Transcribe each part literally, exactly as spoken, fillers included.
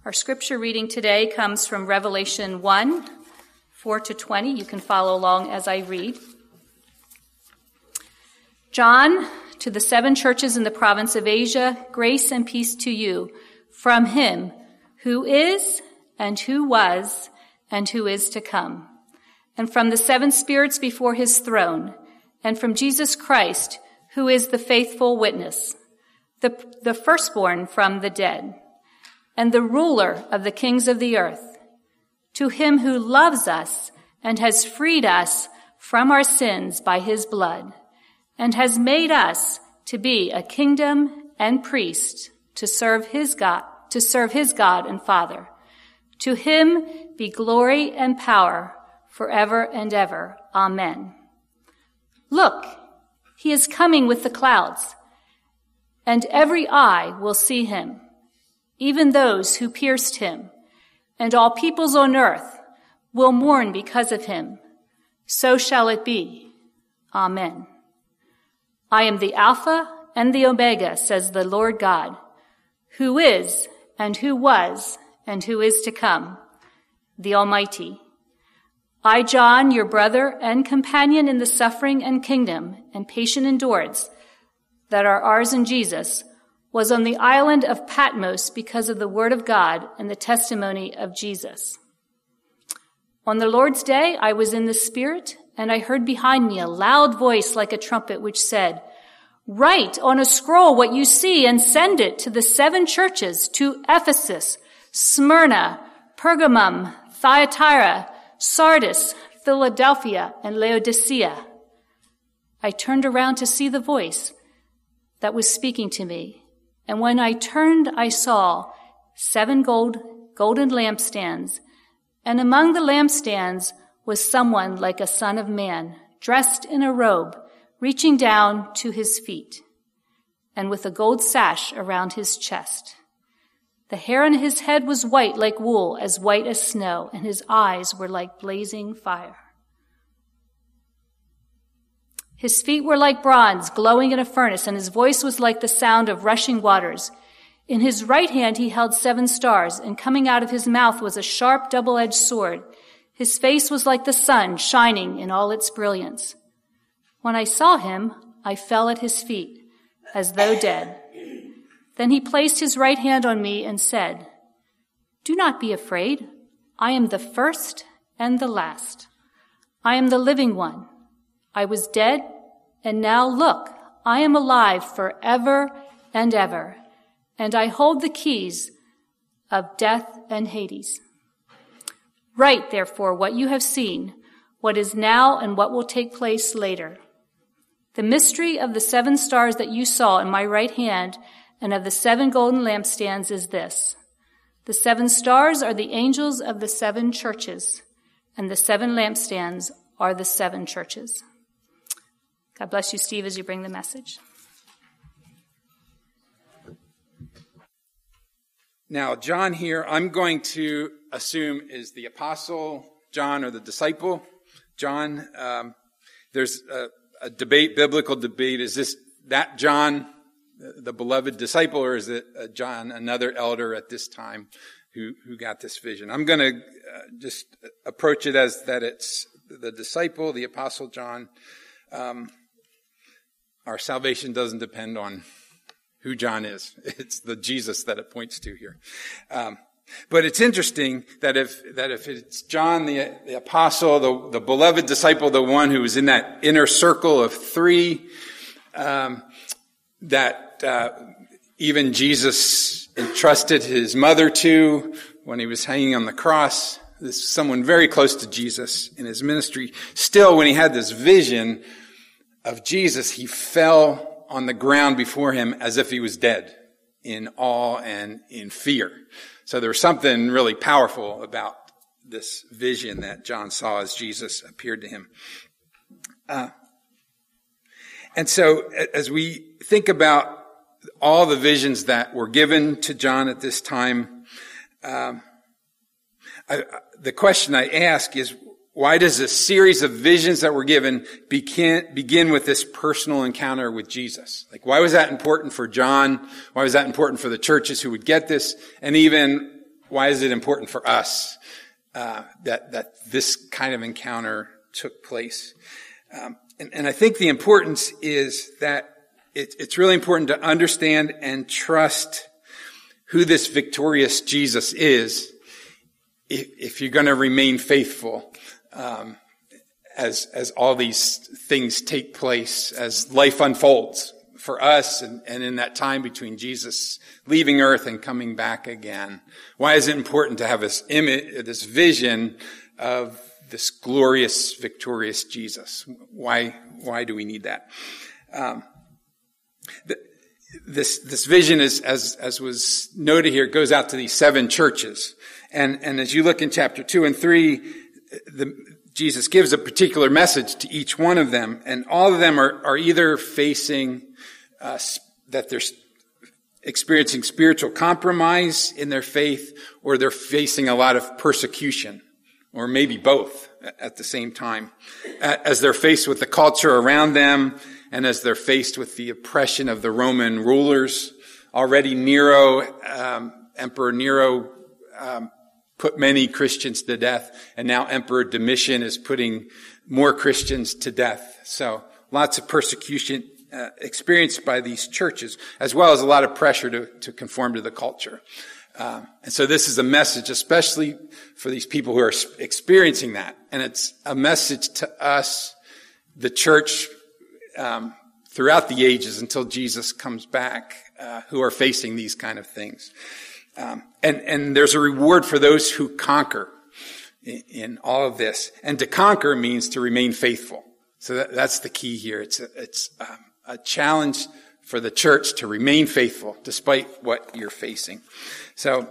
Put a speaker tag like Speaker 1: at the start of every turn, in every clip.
Speaker 1: Our scripture reading today comes from Revelation one, four to twenty. You can follow along as I read. John, to the seven churches in the province of Asia, grace and peace to you from him who is and who was and who is to come, and from the seven spirits before his throne, and from Jesus Christ, who is the faithful witness, the, the firstborn from the dead, and the ruler of the kings of the earth, to him who loves us and has freed us from our sins by his blood, and has made us to be a kingdom and priest to serve his God, to serve his God and Father. To him be glory and power forever and ever. Amen. Look, he is coming with the clouds, and every eye will see him, even those who pierced him, and all peoples on earth will mourn because of him. So shall it be. Amen. I am the Alpha and the Omega, says the Lord God, who is and who was and who is to come, the Almighty. I, John, your brother and companion in the suffering and kingdom and patient endurance that are ours in Jesus, was on the island of Patmos because of the word of God and the testimony of Jesus. On the Lord's day, I was in the Spirit, and I heard behind me a loud voice like a trumpet, which said, "Write on a scroll what you see and send it to the seven churches, to Ephesus, Smyrna, Pergamum, Thyatira, Sardis, Philadelphia, and Laodicea." I turned around to see the voice that was speaking to me. And when I turned, I saw seven gold, golden lampstands, and among the lampstands was someone like a son of man, dressed in a robe, reaching down to his feet, and with a gold sash around his chest. The hair on his head was white like wool, as white as snow, and his eyes were like blazing fire. His feet were like bronze, glowing in a furnace, and his voice was like the sound of rushing waters. In his right hand he held seven stars, and coming out of his mouth was a sharp double-edged sword. His face was like the sun, shining in all its brilliance. When I saw him, I fell at his feet, as though dead. Then he placed his right hand on me and said, "Do not be afraid. I am the first and the last. I am the living one. I was dead, and now look, I am alive forever and ever, and I hold the keys of death and Hades. Write, therefore, what you have seen, what is now and what will take place later. The mystery of the seven stars that you saw in my right hand and of the seven golden lampstands is this. The seven stars are the angels of the seven churches, and the seven lampstands are the seven churches." God bless you, Steve, as you bring the message.
Speaker 2: Now, John here, I'm going to assume is the apostle John or the disciple John. Um, there's a, a debate, biblical debate. Is this that John, the, the beloved disciple, or is it uh, John, another elder at this time who, who got this vision? I'm going to uh, just approach it as that it's the disciple, the apostle John. Um, Our salvation doesn't depend on who John is. It's the Jesus that it points to here. Um, but it's interesting that if that if it's John, the, the apostle, the, the beloved disciple, the one who was in that inner circle of three, um, that uh, even Jesus entrusted his mother to when he was hanging on the cross. This is someone very close to Jesus in his ministry. Still, when he had this vision of Jesus, he fell on the ground before him as if he was dead, in awe and in fear. So there was something really powerful about this vision that John saw as Jesus appeared to him. Uh, and so as we think about all the visions that were given to John at this time, um, I, the question I ask is, why does a series of visions that were given begin, begin with this personal encounter with Jesus? Like, why was that important for John? Why was that important for the churches who would get this? And even why is it important for us uh, that that this kind of encounter took place? Um, and, and I think the importance is that it, it's really important to understand and trust who this victorious Jesus is if, if you're going to remain faithful um, as as all these things take place, as life unfolds for us and, and in that time between Jesus leaving earth and coming back again. Why is it important to have this image, this vision of this glorious, victorious Jesus? Why, why do we need that? Um, the, this, this vision is, as, as was noted here, goes out to these seven churches. And, and as you look in chapter two and three, the, Jesus gives a particular message to each one of them. And all of them are, are either facing Uh, that they're experiencing spiritual compromise in their faith, or they're facing a lot of persecution, or maybe both at the same time, as they're faced with the culture around them, and as they're faced with the oppression of the Roman rulers. Already Nero, um, Emperor Nero, um, put many Christians to death, and now Emperor Domitian is putting more Christians to death. So lots of persecution Uh, experienced by these churches, as well as a lot of pressure to, to conform to the culture. Um, and so this is a message, especially for these people who are experiencing that. And it's a message to us, the church, um, throughout the ages until Jesus comes back, uh, who are facing these kind of things. Um, and, and there's a reward for those who conquer in, in all of this. And to conquer means to remain faithful. So that, that's the key here. It's, a, it's, um, a challenge for the church to remain faithful despite what you're facing. So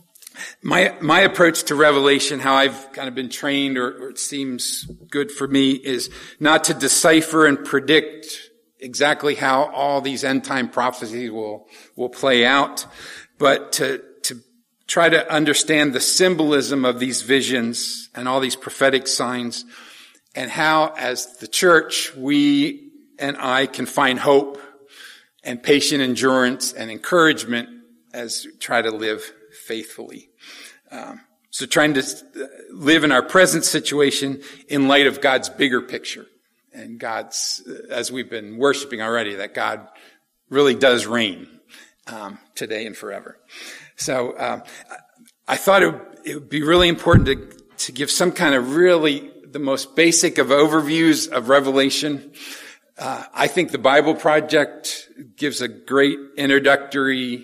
Speaker 2: my my approach to Revelation, how I've kind of been trained, or, or it seems good for me, is not to decipher and predict exactly how all these end time prophecies will will play out, but to to try to understand the symbolism of these visions and all these prophetic signs, and how, as the church, we and I can find hope and patient endurance and encouragement as we try to live faithfully. Um, so trying to live in our present situation in light of God's bigger picture, and God's, as we've been worshiping already, that God really does reign um, today and forever. So um, I thought it would, it would be really important to, to give some kind of really the most basic of overviews of Revelation. Uh, I think the Bible Project gives a great introductory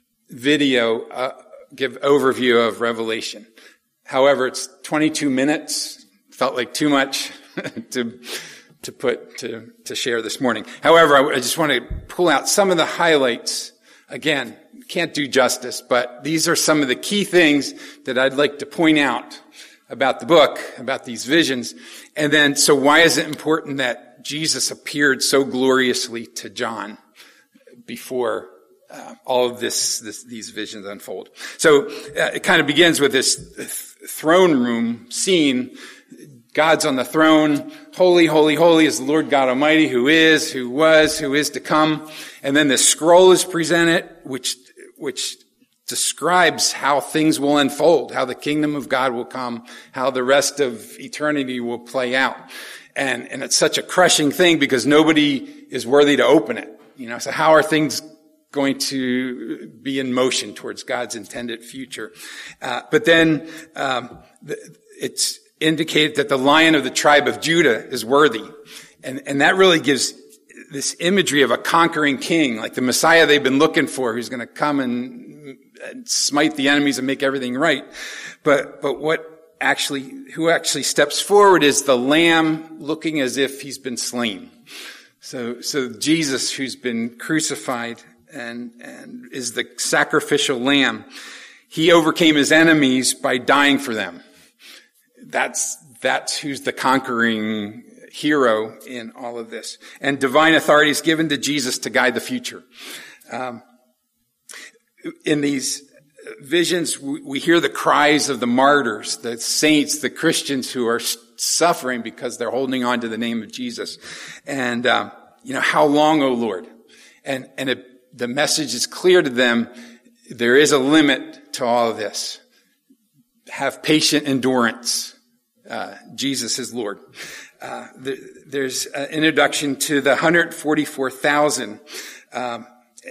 Speaker 2: video, uh, give overview of Revelation. However, it's twenty-two minutes. Felt like too much to to put to to share this morning. However, I, I just want to pull out some of the highlights. Again, can't do justice, but these are some of the key things that I'd like to point out about the book, about these visions. And then, so why is it important that Jesus appeared so gloriously to John before uh, all of this, this, these visions unfold? So uh, it kind of begins with this th- throne room scene. God's on the throne. Holy, holy, holy is the Lord God Almighty, who is, who was, who is to come. And then this scroll is presented, which, which describes how things will unfold, how the kingdom of God will come, how the rest of eternity will play out. And, and it's such a crushing thing because nobody is worthy to open it. You know, so how are things going to be in motion towards God's intended future? Uh, but then, um, it's indicated that the Lion of the tribe of Judah is worthy. And, and that really gives this imagery of a conquering king, like the Messiah they've been looking for, who's going to come and, and smite the enemies and make everything right. But, but what actually, who actually steps forward is the Lamb looking as if he's been slain. So, so Jesus, who's been crucified and, and is the sacrificial lamb, he overcame his enemies by dying for them. That's, that's who's the conquering hero in all of this. And divine authority is given to Jesus to guide the future. Um, in these visions, we, we hear the cries of the martyrs, the saints, the Christians who are suffering because they're holding on to the name of Jesus. And, um, you know, how long, O Lord? And, and it, the message is clear to them. There is a limit to all of this. have patient endurance. Uh, Jesus is Lord. Uh, there, there's an introduction to the one hundred forty-four thousand. Um,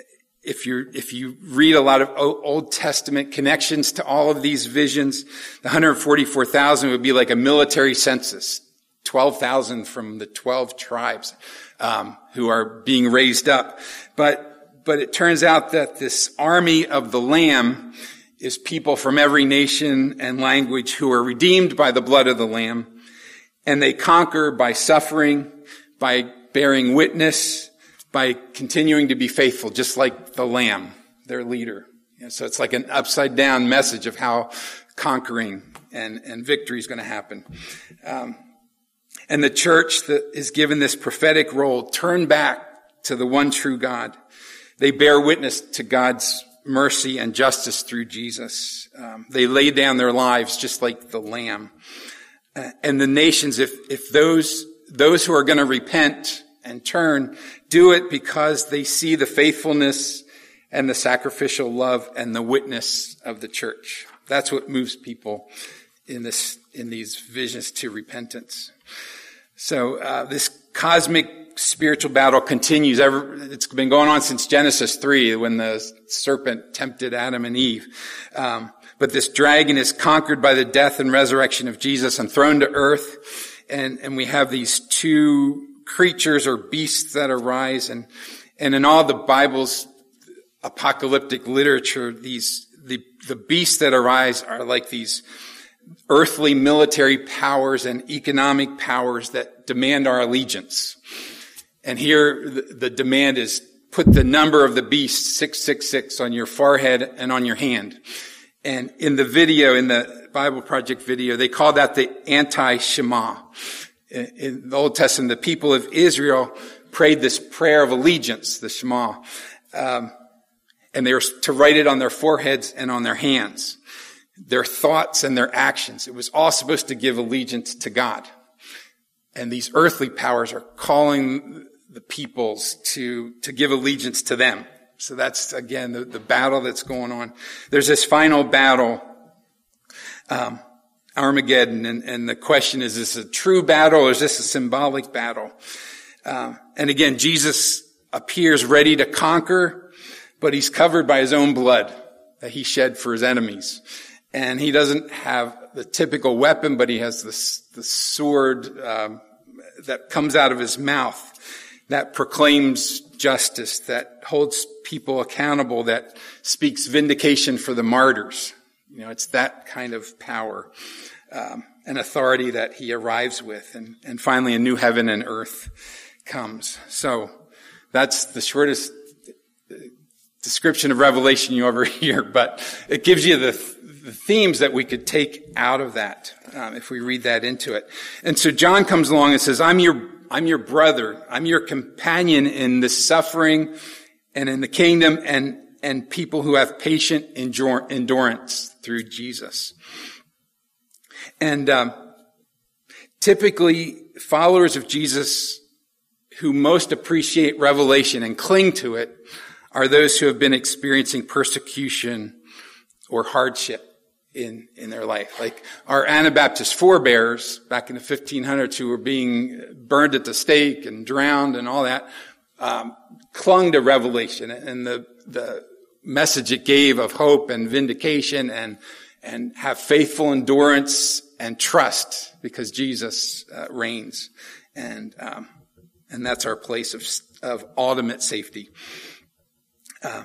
Speaker 2: if you if you read a lot of Old Testament connections to all of these visions, the one hundred forty-four thousand would be like a military census. twelve thousand from the twelve tribes um, who are being raised up. But but it turns out that this army of the Lamb is people from every nation and language who are redeemed by the blood of the Lamb. And they conquer by suffering, by bearing witness, by continuing to be faithful, just like the Lamb, their leader. And so it's like an upside down message of how conquering and, and victory is going to happen. Um, and the church that is given this prophetic role, turn back to the one true God. They bear witness to God's mercy and justice through Jesus. Um, they lay down their lives just like the Lamb. Uh, and the nations, if, if those, those who are going to repent and turn, do it because they see the faithfulness and the sacrificial love and the witness of the church. That's what moves people in this, in these visions to repentance. So, uh, this cosmic spiritual battle continues. Ever, it's been going on since Genesis three, when the serpent tempted Adam and Eve. Um, but this dragon is conquered by the death and resurrection of Jesus and thrown to earth. And, and we have these two creatures or beasts that arise. And, and in all the Bible's apocalyptic literature, these, the, the beasts that arise are like these earthly military powers and economic powers that demand our allegiance. And here the, the demand is put the number of the beast, six six six, on your forehead and on your hand. And in the video, in the Bible Project video, they call that the anti-Shema. In, in the Old Testament, the people of Israel prayed this prayer of allegiance, the Shema. Um, and they were to write it on their foreheads and on their hands. Their thoughts and their actions. It was all supposed to give allegiance to God. And these earthly powers are calling the peoples to, to give allegiance to them. So that's, again, the, the battle that's going on. There's this final battle, um, Armageddon, and, and the question is, is this a true battle or is this a symbolic battle? Uh, and again, Jesus appears ready to conquer, but he's covered by his own blood that he shed for his enemies. And he doesn't have the typical weapon, but he has this, the sword um, that comes out of his mouth that proclaims justice, that holds people accountable, that speaks vindication for the martyrs. You know, it's that kind of power um, and authority that he arrives with. And, and finally, a new heaven and earth comes. So that's the shortest description of Revelation you ever hear, but it gives you the, the themes that we could take out of that um, if we read that into it. And so John comes along and says, I'm your I'm your brother. I'm your companion in the suffering and in the kingdom and, and people who have patient endure, endurance through Jesus. And um, typically, followers of Jesus who most appreciate Revelation and cling to it are those who have been experiencing persecution or hardship in, in their life. Like our Anabaptist forebears back in the fifteen hundreds who were being burned at the stake and drowned and all that, um, clung to Revelation and the, the message it gave of hope and vindication and, and have faithful endurance and trust because Jesus uh, reigns. And, um, and that's our place of, of ultimate safety. Uh,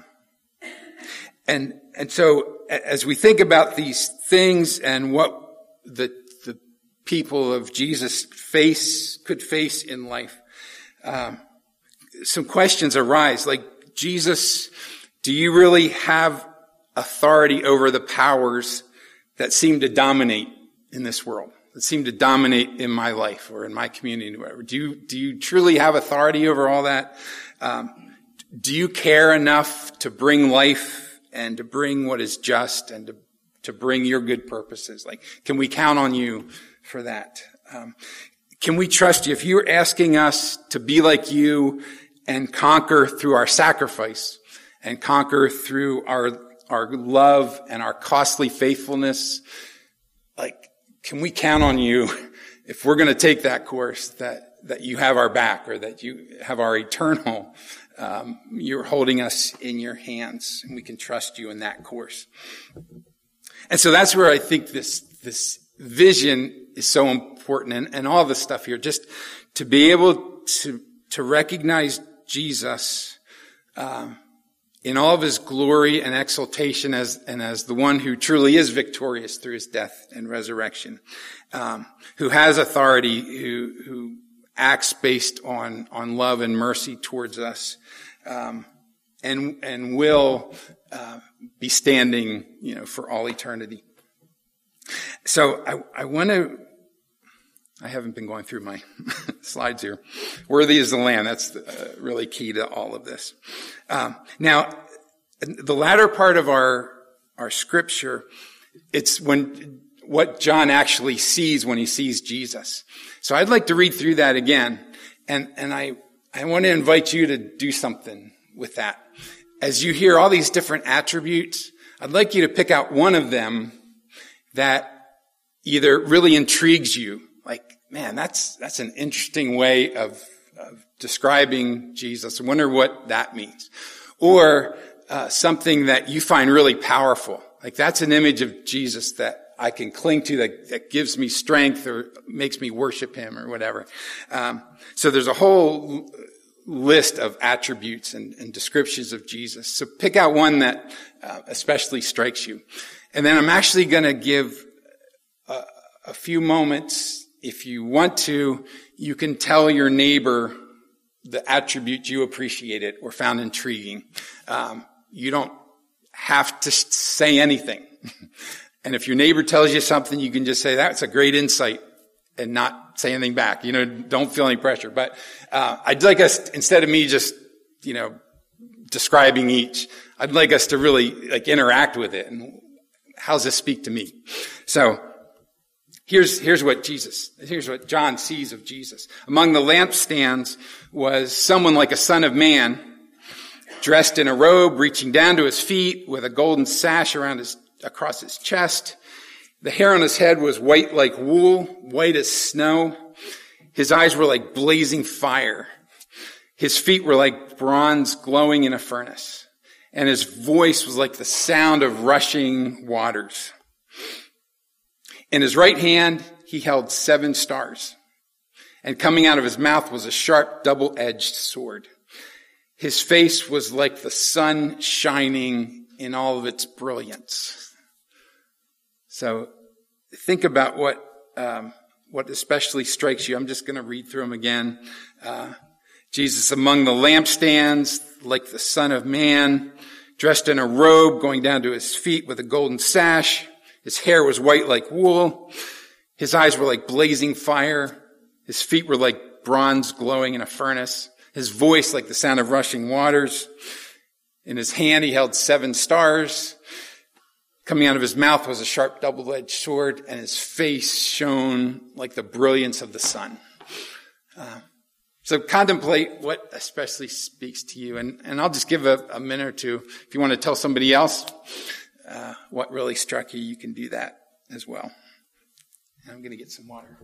Speaker 2: and, and so as we think about these things and what the, the people of Jesus face, could face in life, um, some questions arise. Like, Jesus, do you really have authority over the powers that seem to dominate in this world, that seem to dominate in my life or in my community, or whatever? Do you, do you truly have authority over all that? Um, do you care enough to bring life and to bring what is just and to, to bring your good purposes? Like, can we count on you for that? Um, can we trust you? If you're asking us to be like you and conquer through our sacrifice and conquer through our, our love and our costly faithfulness, like, can we count on you if we're going to take that course, that, that you have our back, or that you have our eternal, um, you're holding us in your hands, and we can trust you in that course. And so that's where I think this, this vision is so important, and, and all this stuff here, just to be able to, to recognize Jesus, um, in all of his glory and exaltation as, and as the one who truly is victorious through his death and resurrection, um, who has authority, who, who acts based on, on love and mercy towards us, um, and, and will, uh, be standing, you know, for all eternity. So I, I want to, I haven't been going through my slides here. Worthy is the Lamb. That's uh, really key to all of this. Um, now, the latter part of our our scripture, it's when what John actually sees when he sees Jesus. So I'd like to read through that again, and and I I want to invite you to do something with that. As you hear all these different attributes, I'd like you to pick out one of them that either really intrigues you, like, man, that's that's an interesting way of, of describing Jesus. I wonder what that means. Or uh, something that you find really powerful. Like, that's an image of Jesus that I can cling to, that, that gives me strength or makes me worship him or whatever. Um, so there's a whole list of attributes and, and descriptions of Jesus. So pick out one that uh, especially strikes you. And then I'm actually going to give a, a few moments. If you want to, you can tell your neighbor the attribute you appreciated or found intriguing. Um, you don't have to say anything. And if your neighbor tells you something, you can just say, that's a great insight, and not say anything back. You know, don't feel any pressure. But uh, I'd like us, instead of me just, you know, describing each, I'd like us to really, like, interact with it. And how does this speak to me? So here's here's what Jesus, here's what John sees of Jesus. Among the lampstands was someone like a son of man, dressed in a robe reaching down to his feet, with a golden sash around his across his chest. The hair on his head was white like wool, white as snow. His eyes were like blazing fire. His feet were like bronze glowing in a furnace. And his voice was like the sound of rushing waters. In his right hand, he held seven stars. And coming out of his mouth was a sharp, double-edged sword. His face was like the sun shining in all of its brilliance. So think about what um, what especially strikes you. I'm just going to read through them again. Uh, Jesus among the lampstands, like the Son of Man, dressed in a robe going down to his feet with a golden sash. His hair was white like wool. His eyes were like blazing fire. His feet were like bronze glowing in a furnace. His voice like the sound of rushing waters. In his hand he held seven stars. Coming out of his mouth was a sharp double-edged sword, and his face shone like the brilliance of the sun. Uh, so contemplate what especially speaks to you. And, and I'll just give a, a minute or two. If you want to tell somebody else uh, what really struck you, you can do that as well. And I'm going to get some water.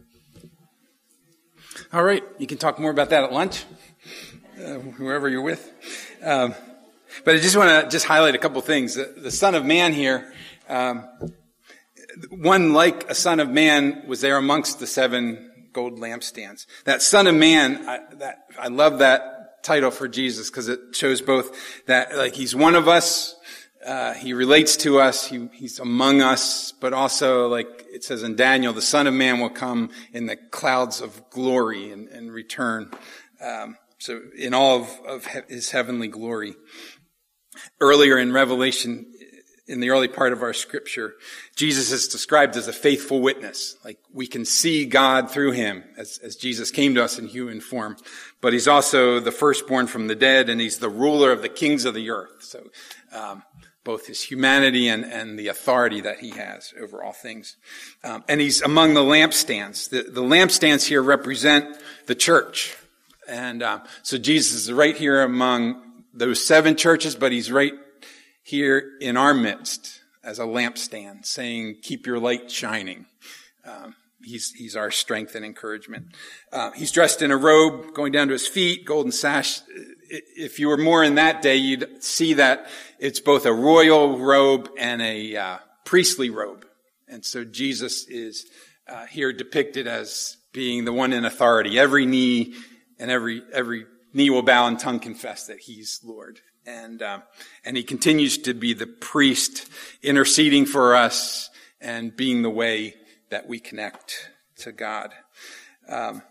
Speaker 2: All right. You can talk more about that at lunch, uh, whoever you're with. Um, but I just want to just highlight a couple things. The, the Son of Man here, um, one like a Son of Man was there amongst the seven gold lampstands. That Son of Man, I, that, I love that title for Jesus because it shows both that, like, he's one of us, uh, he relates to us, he, he's among us, but also, like it says in Daniel, the Son of Man will come in the clouds of glory and, and return. Um, so in all of, of his heavenly glory. Earlier in Revelation, in the early part of our scripture, Jesus is described as a faithful witness. Like, we can see God through him as, as Jesus came to us in human form. But he's also the firstborn from the dead, and he's the ruler of the kings of the earth. So, um, both his humanity and, and the authority that he has over all things. Um, and he's among the lampstands. The, the lampstands here represent the church. And um, so Jesus is right here among those seven churches, but he's right here in our midst, as a lampstand, saying, keep your light shining. Um, he's, he's our strength and encouragement. Uh, he's dressed in a robe going down to his feet, golden sash. If you were more in that day, you'd see that it's both a royal robe and a uh, priestly robe. And so Jesus is uh, here depicted as being the one in authority. Every knee and every every knee will bow and tongue confess that he's Lord. And um, and he continues to be the priest interceding for us and being the way that we connect to God. Um,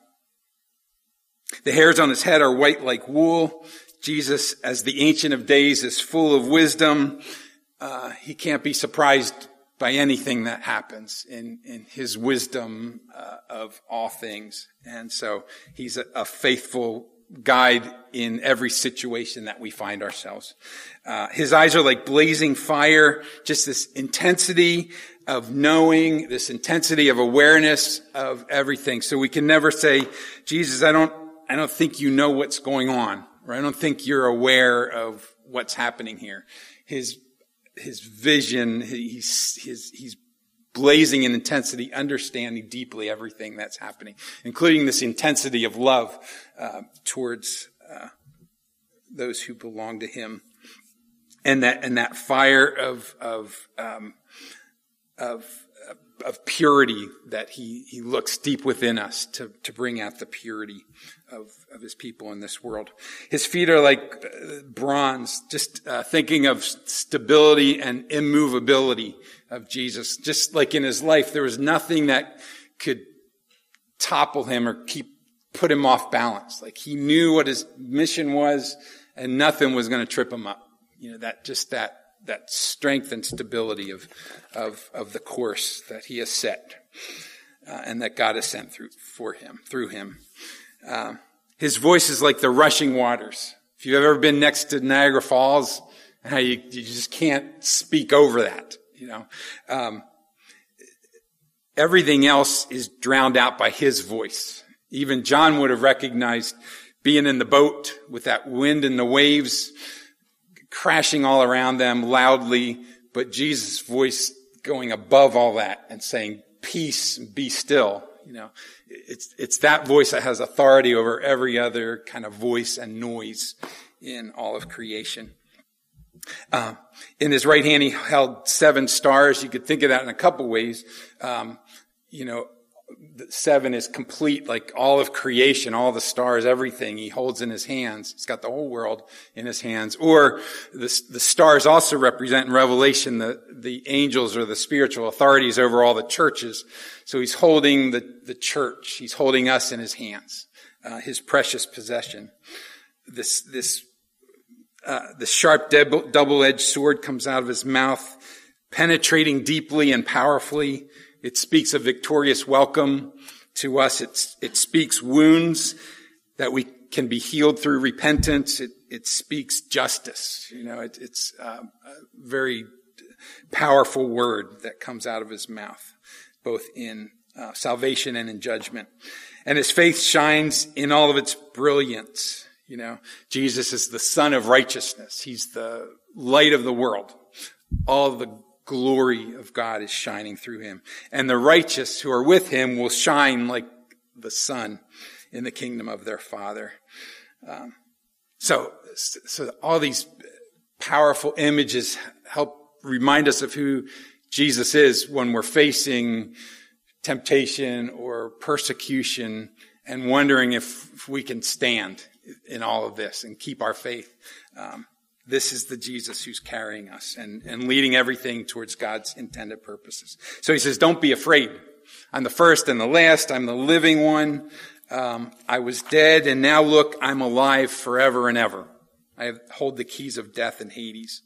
Speaker 2: the hairs on his head are white like wool. Jesus, as the Ancient of Days, is full of wisdom. Uh, he can't be surprised by anything that happens in, in his wisdom uh, of all things. And so he's a, a faithful guide in every situation that we find ourselves. Uh, his eyes are like blazing fire, just this intensity of knowing, this intensity of awareness of everything. So we can never say, Jesus, I don't, I don't think you know what's going on, or I don't think you're aware of what's happening here. His His vision, he's, his, he's blazing in intensity, understanding deeply everything that's happening, including this intensity of love uh, towards uh, those who belong to him, and that and that fire of of um, of of purity that he he looks deep within us to to bring out the purity of of his people in this world. His feet are like uh, bronze, just uh, thinking of stability and immovability of Jesus. Just like in his life, there was nothing that could topple him or keep put him off balance. Like he knew what his mission was, and nothing was going to trip him up. You know, that just that that strength and stability of of of the course that he has set, uh, and that God has sent through for him through him. Uh, his voice is like the rushing waters. If you've ever been next to Niagara Falls, how you, you just can't speak over that. You know, um, everything else is drowned out by his voice. Even John would have recognized being in the boat with that wind and the waves crashing all around them loudly, but Jesus' voice going above all that and saying, peace, be still. You know, it's, it's that voice that has authority over every other kind of voice and noise in all of creation. Uh, in his right hand, he held seven stars. You could think of that in a couple ways. Um, you know, seven is complete, like all of creation, all the stars, everything he holds in his hands. He's got the whole world in his hands. Or the, the stars also represent in Revelation the, the angels or the spiritual authorities over all the churches. So he's holding the, the church. He's holding us in his hands, uh, his precious possession. This, this, uh, the sharp double-edged sword comes out of his mouth, penetrating deeply and powerfully. It speaks a victorious welcome to us. It's, it speaks wounds that we can be healed through repentance. It, it speaks justice. You know, it, it's uh, a very powerful word that comes out of his mouth, both in uh, salvation and in judgment. And his faith shines in all of its brilliance. You know, Jesus is the Son of righteousness. He's the light of the world. All the glory of God is shining through him. And the righteous who are with him will shine like the sun in the kingdom of their Father. Um, so, so all these powerful images help remind us of who Jesus is when we're facing temptation or persecution and wondering if, if we can stand in all of this and keep our faith. Um, This is the Jesus who's carrying us and, and leading everything towards God's intended purposes. So he says, don't be afraid. I'm the first and the last. I'm the living one. Um, I was dead, and now look, I'm alive forever and ever. I hold the keys of death and Hades.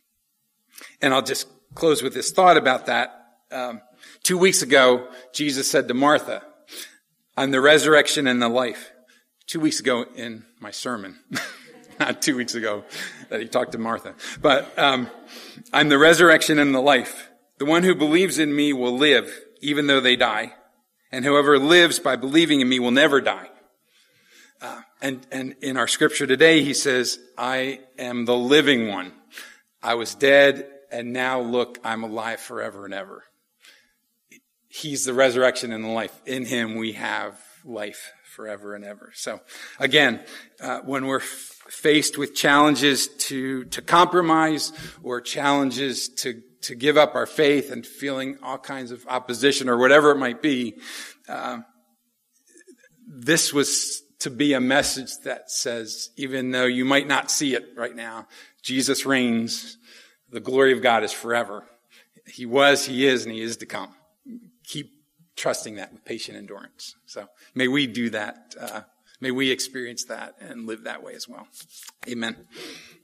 Speaker 2: And I'll just close with this thought about that. Um, two weeks ago, Jesus said to Martha, I'm the resurrection and the life. Two weeks ago in my sermon. Not two weeks ago that he talked to Martha. But um, I'm the resurrection and the life. The one who believes in me will live, even though they die. And whoever lives by believing in me will never die. Uh, and, and in our scripture today, he says, I am the living one. I was dead, and now look, I'm alive forever and ever. He's the resurrection and the life. In him we have life forever and ever. So again, uh, when we're f- faced with challenges to, to compromise or challenges to, to give up our faith and feeling all kinds of opposition or whatever it might be, uh, this was to be a message that says, even though you might not see it right now, Jesus reigns. The glory of God is forever. He was, he is, and he is to come. Keep trusting that with patient endurance. So may we do that. Uh, may we experience that and live that way as well. Amen.